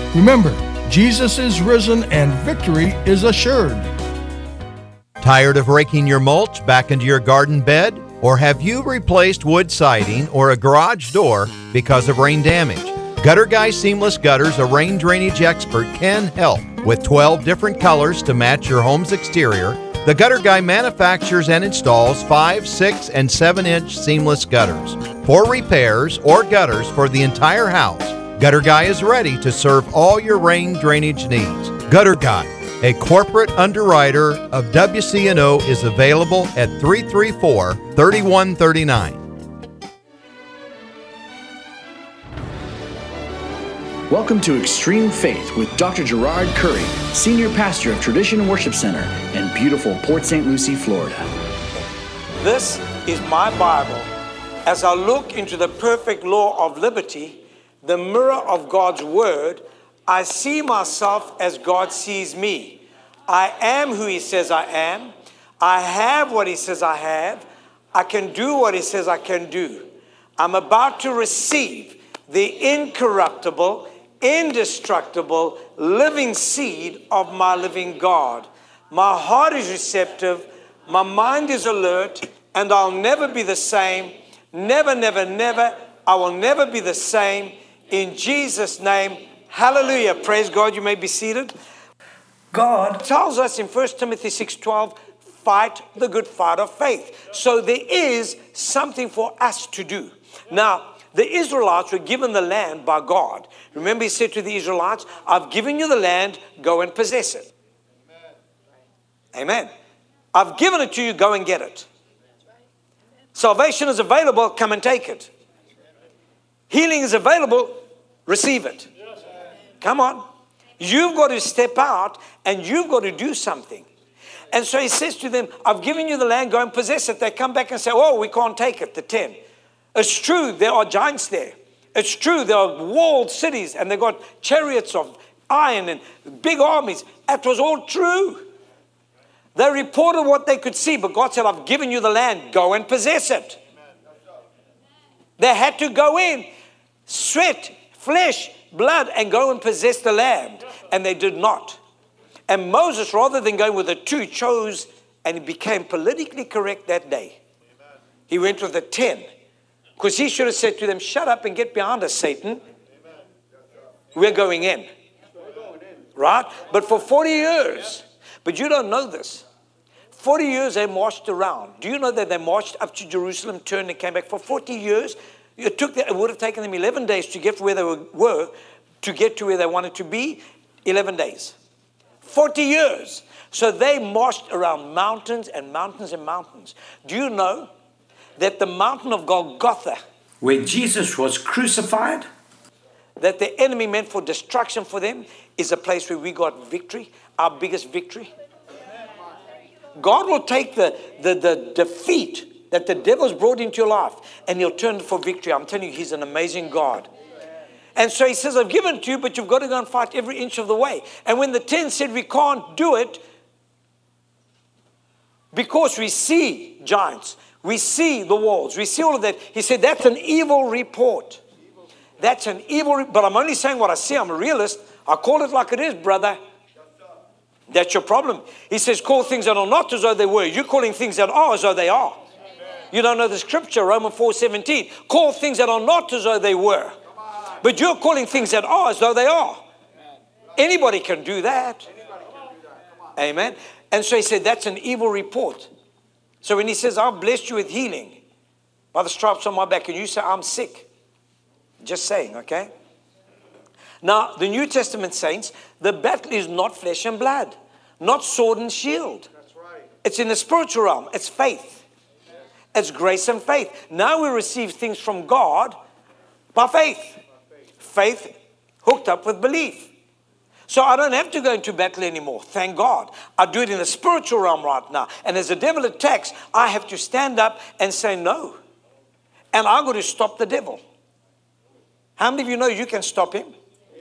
Remember, Jesus is risen and victory is assured. Tired of raking your mulch back into your garden bed? Or have you replaced wood siding or a garage door because of rain damage? Gutter Guy Seamless Gutters, a rain drainage expert, can help. With 12 different colors to match your home's exterior, the Gutter Guy manufactures and installs 5, 6, and 7-inch seamless gutters. For repairs or gutters for the entire house, Gutter Guy is ready to serve all your rain drainage needs. Gutter Guy, a corporate underwriter of WCNO, is available at 334-3139. Welcome to Extreme Faith with Dr. Gerard Curry, Senior Pastor of Tradition Worship Center in beautiful Port St. Lucie, Florida. This is my Bible. As I look into the perfect law of liberty, the mirror of God's Word, I see myself as God sees me. I am who He says I am. I have what He says I have. I can do what He says I can do. I'm about to receive the incorruptible, indestructible, living seed of my living God. My heart is receptive. My mind is alert. And I'll never be the same. Never, never, never. I will never be the same. In Jesus' name. Hallelujah. Praise God. You may be seated. God tells us in 1 Timothy 6:12, fight the good fight of faith. So there is something for us to do. Now, the Israelites were given the land by God. Remember, He said to the Israelites, I've given you the land, go and possess it. Amen. I've given it to you, go and get it. Salvation is available, come and take it. Healing is available, receive it. Come on. You've got to step out and you've got to do something. And so He says to them, I've given you the land, go and possess it. They come back and say, oh, we can't take it, the 10. It's true, there are giants there. It's true, there are walled cities and they've got chariots of iron and big armies. That was all true. They reported what they could see, but God said, I've given you the land, go and possess it. They had to go in, sweat, flesh, blood, and go and possess the land. And they did not. And Moses, rather than going with the 2, chose, and he became politically correct that day. He went with the 10. Because he should have said to them, shut up and get behind us, Satan. We're going in. Right? But for 40 years, but you don't know this. 40 years they marched around. Do you know that they marched up to Jerusalem, turned and came back? For 40 years, it would have taken them 11 days to get where they were, to get to where they wanted to be. 11 days. 40 years. So they marched around mountains and mountains and mountains. Do you know that the mountain of Golgotha, where Jesus was crucified, that the enemy meant for destruction for them, is a place where we got victory, our biggest victory? God will take the defeat that the devil's brought into your life and He'll turn it for victory. I'm telling you, He's an amazing God. And so He says, I've given it to you, but you've got to go and fight every inch of the way. And when the 10 said we can't do it, because we see giants, we see the walls, we see all of that, He said, that's an evil report. That's an evil, but I'm only saying what I see. I'm a realist. I call it like it is, brother. That's your problem. He says, call things that are not as though they were. You're calling things that are as though they are. You don't know the scripture, Romans 4:17. Call things that are not as though they were. But you're calling things that are as though they are. Anybody can do that. Amen. And so He said, that's an evil report. So when He says, I've blessed you with healing by the stripes on my back, and you say, I'm sick. Just saying, okay? Now, the New Testament saints, the battle is not flesh and blood, not sword and shield. That's right. It's in the spiritual realm. It's faith. Amen. It's grace and faith. Now we receive things from God by faith. Faith hooked up with belief. So I don't have to go into battle anymore. Thank God. I do it in the spiritual realm right now. And as the devil attacks, I have to stand up and say no. And I'm going to stop the devil. How many of you know you can stop him?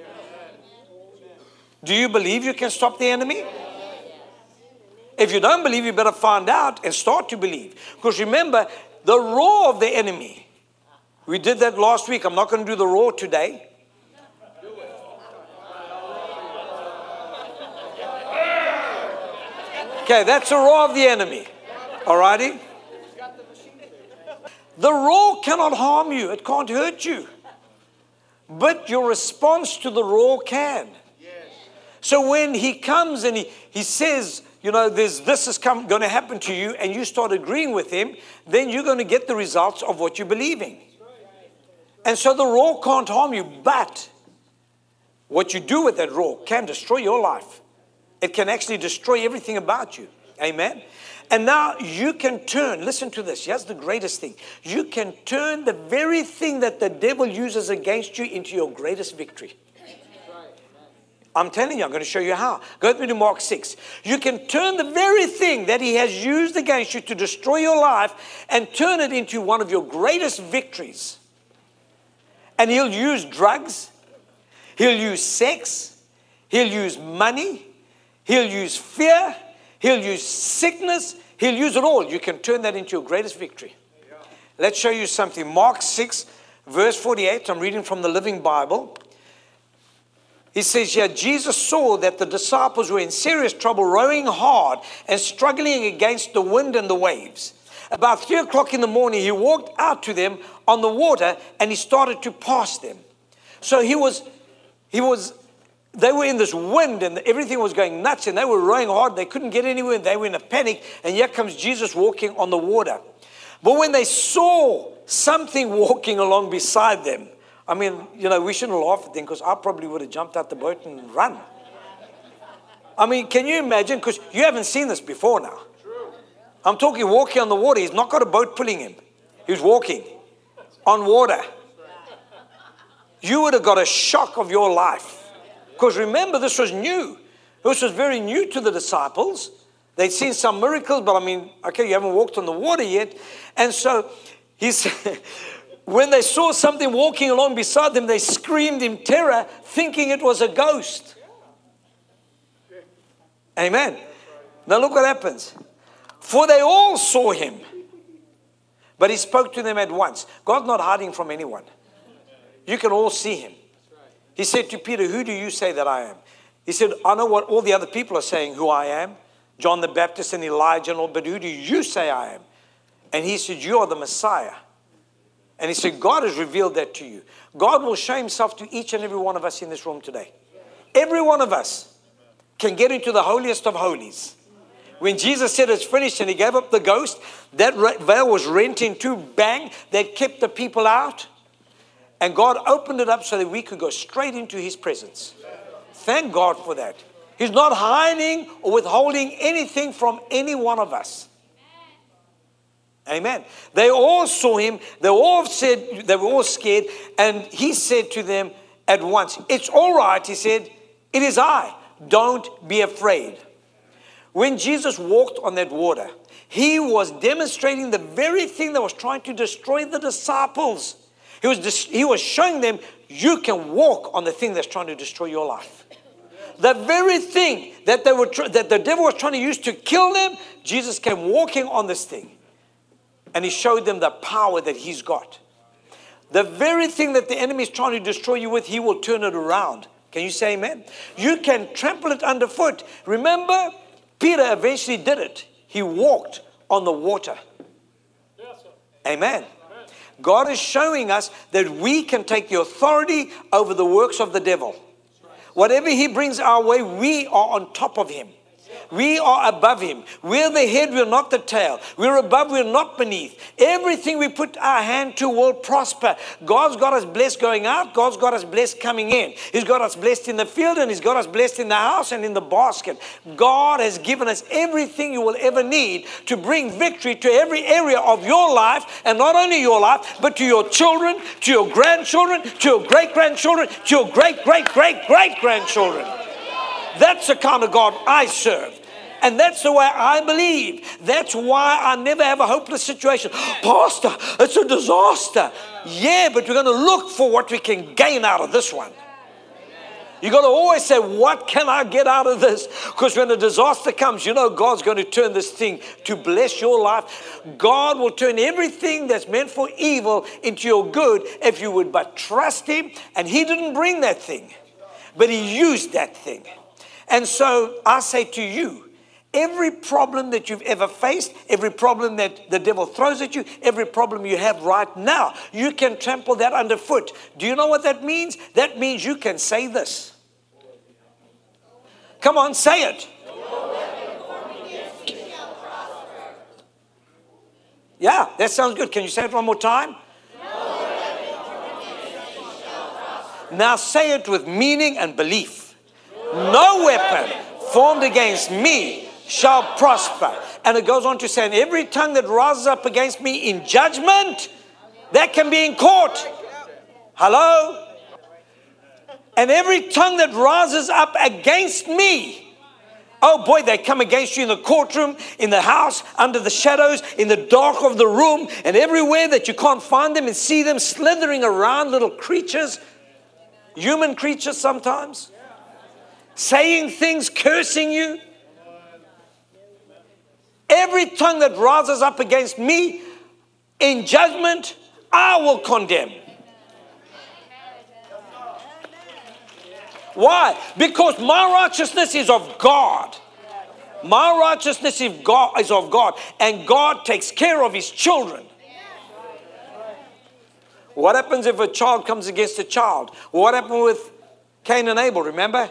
Do you believe you can stop the enemy? If you don't believe, you better find out and start to believe. Because remember, the roar of the enemy. We did that last week. I'm not going to do the roar today. Okay, that's a roar of the enemy. All righty? The roar cannot harm you. It can't hurt you. But your response to the roar can. So when he comes and he says, you know, this is going to happen to you, and you start agreeing with him, then you're going to get the results of what you're believing. And so the roar can't harm you, but what you do with that roar can destroy your life. It can actually destroy everything about you. Amen. And now you can turn, listen to this, here's the greatest thing. You can turn the very thing that the devil uses against you into your greatest victory. I'm telling you, I'm going to show you how. Go with me to Mark 6. You can turn the very thing that he has used against you to destroy your life and turn it into one of your greatest victories. And he'll use drugs. He'll use sex. He'll use money. He'll use fear. He'll use sickness. He'll use it all. You can turn that into your greatest victory. Let's show you something. Mark 6, verse 48. I'm reading from the Living Bible. He says here, Jesus saw that the disciples were in serious trouble, rowing hard and struggling against the wind and the waves. About 3 o'clock in the morning, he walked out to them on the water and he started to pass them. So they were in this wind and everything was going nuts and they were rowing hard. They couldn't get anywhere and they were in a panic. And here comes Jesus walking on the water. But when they saw something walking along beside them, I mean, you know, we shouldn't laugh at them because I probably would have jumped out the boat and run. I mean, can you imagine? Because you haven't seen this before now. I'm talking walking on the water. He's not got a boat pulling him. He's walking on water. You would have got a shock of your life. Because remember, this was new. This was very new to the disciples. They'd seen some miracles, but I mean, okay, you haven't walked on the water yet. And so he said, when they saw something walking along beside them, they screamed in terror, thinking it was a ghost. Amen. Now look what happens. For they all saw him, but he spoke to them at once. God's not hiding from anyone. You can all see him. He said to Peter, who do you say that I am? He said, I know what all the other people are saying who I am. John the Baptist and Elijah and all, but who do you say I am? And he said, you are the Messiah. And he said, God has revealed that to you. God will show himself to each and every one of us in this room today. Every one of us can get into the holiest of holies. When Jesus said it's finished and he gave up the ghost, that veil was rent in two, bang, that kept the people out. And God opened it up so that we could go straight into his presence. Thank God for that. He's not hiding or withholding anything from any one of us. Amen. They all saw him. They all said, they were all scared. And he said to them at once, it's all right. He said, it is I. Don't be afraid. When Jesus walked on that water, he was demonstrating the very thing that was trying to destroy the disciples. He was showing them, you can walk on the thing that's trying to destroy your life. The very thing that that the devil was trying to use to kill them, Jesus came walking on this thing. And he showed them the power that he's got. The very thing that the enemy is trying to destroy you with, he will turn it around. Can you say amen? You can trample it underfoot. Remember, Peter eventually did it. He walked on the water. Yes, sir. Amen. God is showing us that we can take the authority over the works of the devil. Whatever he brings our way, we are on top of him. We are above him. We're the head, we're not the tail. We're above, we're not beneath. Everything we put our hand to will prosper. God's got us blessed going out. God's got us blessed coming in. He's got us blessed in the field and he's got us blessed in the house and in the basket. God has given us everything you will ever need to bring victory to every area of your life, and not only your life, but to your children, to your grandchildren, to your great-grandchildren, to your great-great-great-great-grandchildren. That's the kind of God I serve. And that's the way I believe. That's why I never have a hopeless situation. Pastor, it's a disaster. Yeah, but we're going to look for what we can gain out of this one. You got to always say, what can I get out of this? Because when a disaster comes, you know God's going to turn this thing to bless your life. God will turn everything that's meant for evil into your good if you would but trust him. And he didn't bring that thing, but he used that thing. And so I say to you, every problem that you've ever faced, every problem that the devil throws at you, every problem you have right now, you can trample that underfoot. Do you know what that means? That means you can say this. Come on, say it. Yeah, that sounds good. Can you say it one more time? Now say it with meaning and belief. No weapon formed against me shall prosper. And it goes on to say, and every tongue that rises up against me in judgment, that can be in court. Hello? And every tongue that rises up against me, oh boy, they come against you in the courtroom, in the house, under the shadows, in the dark of the room, and everywhere that you can't find them and see them slithering around, little creatures, human creatures sometimes, saying things, cursing you. Every tongue that rises up against me in judgment, I will condemn. Why? Because my righteousness is of God. My righteousness is of God. And God takes care of his children. What happens if a child comes against a child? What happened with Cain and Abel, remember?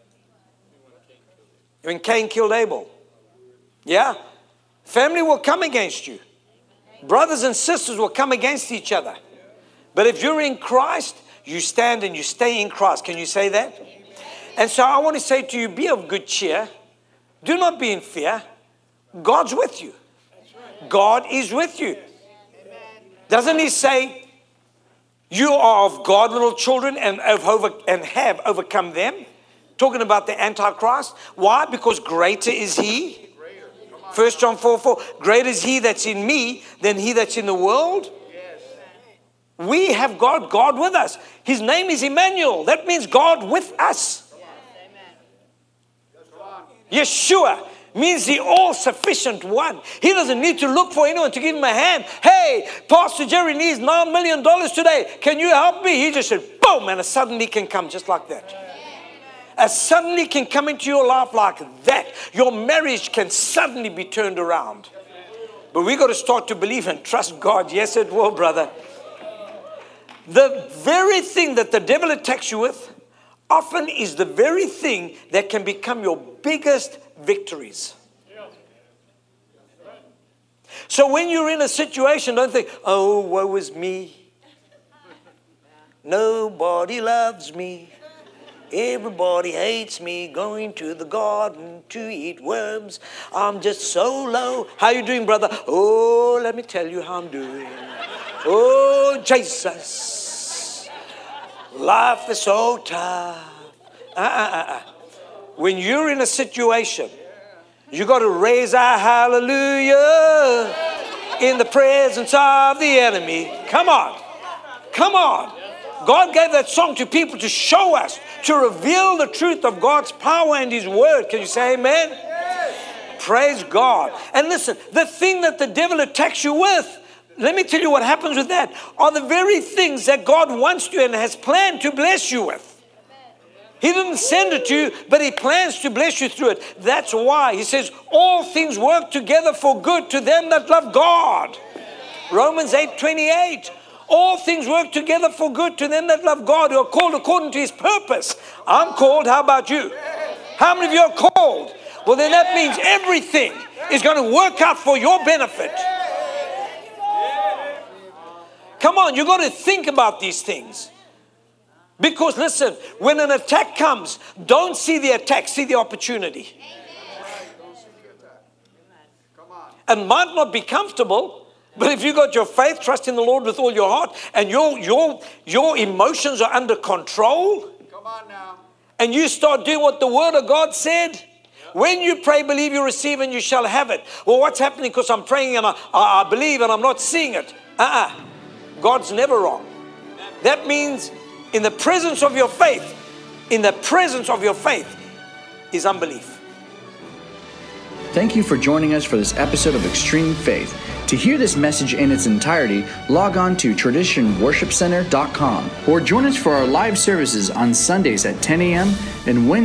When Cain killed Abel. Yeah? Family will come against you. Brothers and sisters will come against each other. But if you're in Christ, you stand and you stay in Christ. Can you say that? And so I want to say to you, be of good cheer. Do not be in fear. God's with you. God is with you. Doesn't he say, you are of God, little children, and have overcome them? Talking about the Antichrist. Why? Because greater is he. 1 John 4:4. Greater is he that's in me than he that's in the world. We have God with us. His name is Emmanuel. That means God with us. Yeshua means the all-sufficient one. He doesn't need to look for anyone to give him a hand. Hey, Pastor Jerry needs $9 million today. Can you help me? He just said, boom, and a suddenly can come just like that. A suddenly can come into your life like that. Your marriage can suddenly be turned around. But we got to start to believe and trust God. Yes, it will, brother. The very thing that the devil attacks you with often is the very thing that can become your biggest victories. So when you're in a situation, don't think, oh, woe is me. Nobody loves me. Everybody hates me. Going to the garden to eat worms. I'm just so low. How you doing, brother? Oh, let me tell you how I'm doing. Oh, Jesus. Life is so tough. When you're in a situation, you got to raise our hallelujah in the presence of the enemy. Come on. Come on. God gave that song to people to show us, to reveal the truth of God's power and his word. Can you say amen? Yes. Praise God. And listen, the thing that the devil attacks you with, let me tell you what happens with that, are the very things that God wants to and has planned to bless you with. He didn't send it to you, but he plans to bless you through it. That's why he says, all things work together for good to them that love God. Romans 8:28. All things work together for good to them that love God, who are called according to his purpose. I'm called. How about you? How many of you are called? Well, then that means everything is going to work out for your benefit. Come on, you've got to think about these things. Because listen, when an attack comes, don't see the attack, see the opportunity. It might not be comfortable, but if you got your faith, trust in the Lord with all your heart, and your emotions are under control, come on now, and you start doing what the Word of God said, when you pray, believe, you receive, and you shall have it. Well, what's happening? Because I'm praying and I believe and I'm not seeing it. God's never wrong. That means in the presence of your faith, is unbelief. Thank you for joining us for this episode of Extreme Faith. To hear this message in its entirety, log on to traditionworshipcenter.com or join us for our live services on Sundays at 10 a.m. and Wednesdays